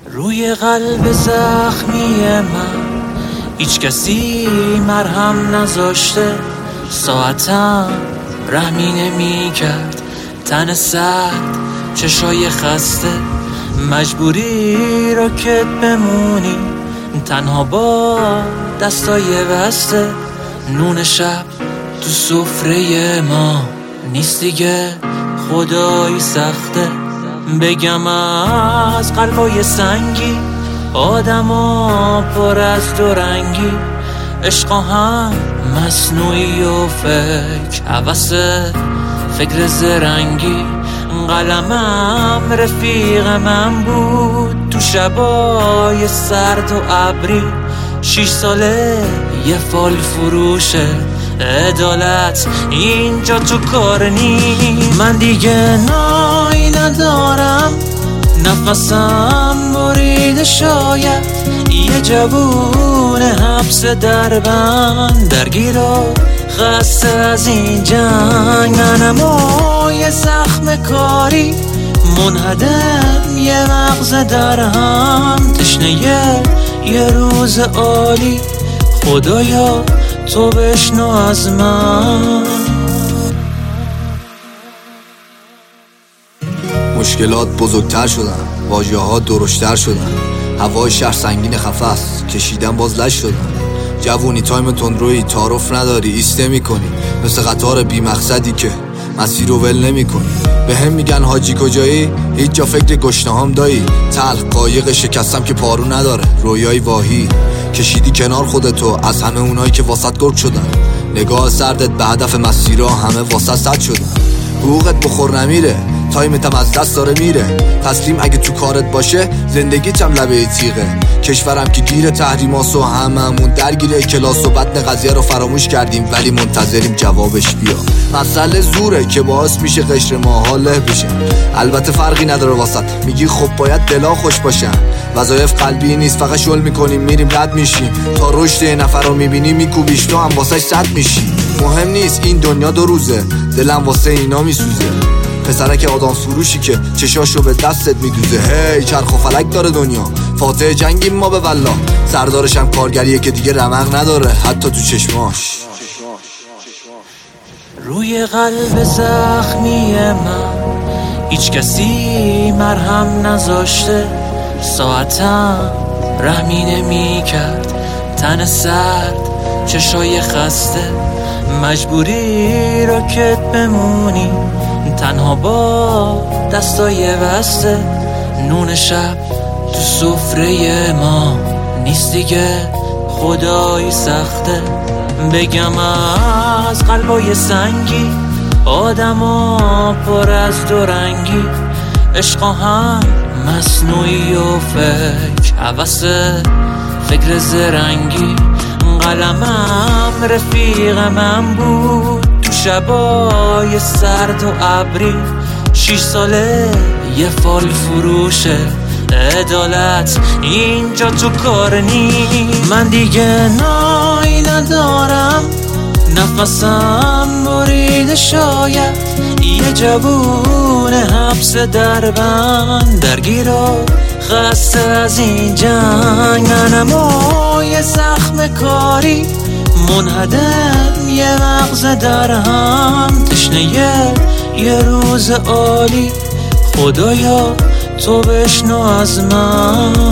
روی قلب زخمی من هیچ کسی مرهم نذاشته، ساعتم رحمی نمی کرد، تن سرد چشای خسته، مجبوری راکت بمونی تنها با دستای بسته، نون شب تو سفره ما نیست دیگه، خدایی سخته. بگم از قلبای سنگی آدما پر از دو رنگی، عشقا هم مصنوعی و فکر حوث فکر زرنگی، قلمم رفیق من بود تو شبای سرد و ابری، 6 ساله یه فال فروشه عدالت اینجا تو کار نی. من دیگه نایی ندارم، نفسم بریده، شاید یه جوون حبس دربند درگیر و خسته از این جنگ، منم و یه زخم کاری منهدم، یه مغز در هم تشنه یه روز عالی، خدایا تو بشنو از من. مشکلات بزرگتر شدن، واژه‌ها درشتر شدن، هوای شهر سنگین خفست، کشیدن باز لش شدن، جوونی تایم تندروی تعارف نداری، ایسته میکنی مثل قطار بی مقصدی که مسیر رو ول نمی کنی. به هم میگن حاجی کجایی؟ هیچ جا فکر گشنهام دایی، تلخ قایق شکستم که پارو نداره، رویای واهی کشیدی کنار خودتو از همه اونایی که واسط گرگ شدن، نگاه سردت به هدف مسیرها همه واسط صد شدن، حقوقت بخور نمیره، تایمتم از دست داره میره، تسلیم اگه تو کارت باشه زندگیتم لبه تیغه، کشورم که گیر تحریماس و هممون درگیره کلاس و بطن قضیه رو فراموش کردیم ولی منتظریم جوابش بیا. مسئله زوره که باعث میشه قشر ماها له بشه، البته فرقی نداره واسط، میگی خب باید دلا خوش باشن، وظایف قلبی نیست فقط شل میکنیم میریم رد میشیم، تا رشد یه نفر رو میبینی میکوبیش تو هم واسه 100 میشی. مهم نیست این دنیا 2 روزه، دلم واسه اینا میسوزه، پسرک آدم فروشی که چشاشو به دستت میدوزه، هی چرخ و فلک داره دنیا، فاتح جنگیم ما به والله، سردارش هم کارگریه که دیگه رمق نداره حتی تو چشماش. روی قلب زخمی من هیچ کسی مرهم نذاشته، ساعتم رحمی نمی کرد، تن سرد چشای خسته، مجبوری راکت بمونی تنها با دستای بسته، نون شب تو سفره ما نیست دیگه، خدایی سخته. بگم از قلبای سنگی آدما پر از دو رنگی، عشقا هم مصنوعی و فکر حوث فکر زرنگی، قلمم رفیق من بود تو شبای سرد و ابری، 6 ساله یه فال فروشه عدالت اینجا تو کار نی. من دیگه نایی ندارم، نفسم بریده، شاید یه جوون حبس دربند درگیر و خسته از این جنگ، منم و یه زخم کاری منهدم، یه مغز در هم تشنه یه روز عالی، خدایا تو بشنو از من.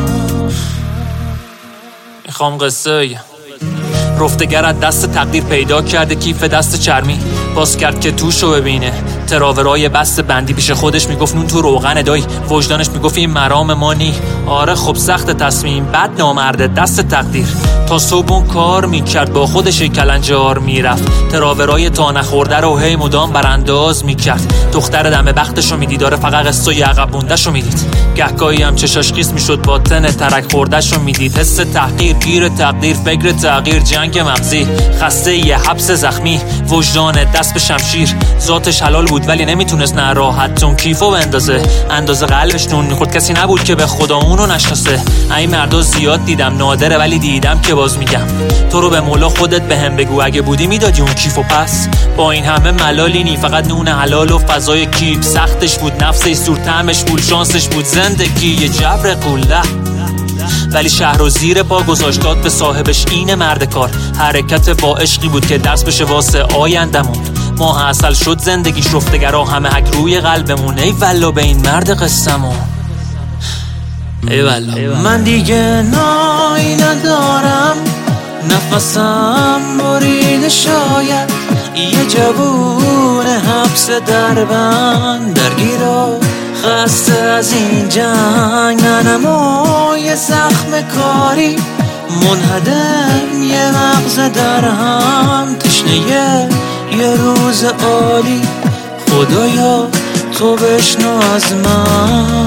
میخوام قصه بگم. رفتگر از دست تقدیر پیدا کرده کیف دست چرمی، باز کرد که توشو ببینه، تراورای بست بندی پیش خودش میگفت نون تو روغن دایی، وجدانش میگفت این مرام ما نی. آره خب سخت تصمیم بد نامرده دست تقدیر، تا صبح کار میکرد با خودش کلنجار میرفت، تراورای تا نخورده رو هی مدام برانداز میکرد، دختر دم بختشو میدید، داره فقط قصه عقب موندهشو میدید، گهگاهی هم چشاش خیس میشد با تن ترک خوردهشو میدید، حس تحقیر گیر تقدیر فکر تغییر جنگ مغزی، خسته یه حبس زخمی، وجدان دست به شمشیر، ذاتش حلال بود بود ولی نمیتونست نه راحت اون کیفو بندازه. اندازه قلبش نون میخورد، کسی نبود که به خدا اونو نشناسه. این مردا زیاد دیدم، نادره ولی دیدم که باز میگم تو رو به مولا خودت بهم بگو اگه بودی میدادی اون کیفو پس. با این همه ملالی نی، فقط نون حلال و فضای کیف. سختش بود، نفسش سور طعمش بود، شانسش بود زندگی یه جبر قوله. ولی شهر و زیر پا گذاشت داد به صاحبش، این مرد کار. حرکت با عشقی بود که درس بشه واسه آیندمون. ماه اصل شد زندگیش، رفتگرا همه حک روی قلبمون. ای والله به این مرد قصمون، ای والله. من دیگه نایی ندارم، نفسم بریده شاید. یه جوون حبس دربند درگیر و خسته از این جنگ. منم یه زخم کاری منهدم، یه مغز در هم تشنه یه روز عالی. خدایا تو بشنو از من.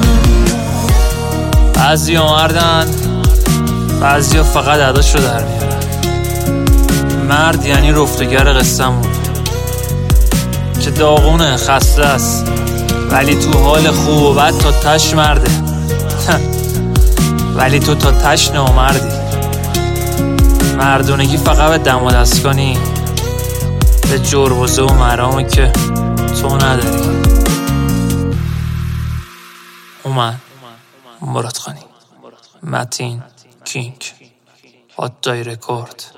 بعضیا مردن، بعضیا فقط عداشو در میارن. مرد یعنی رفتگر قصه‌مون که داغونه، خسته است ولی تو حال خوب و بد تا تش مرده. ولی تو تا تش نامردی. مردونگی فقط به دم و دست کنی، به جربوزه و مرامی که تو نداری. اومد مراد خانی، متین کینگ، هات دای رکورد.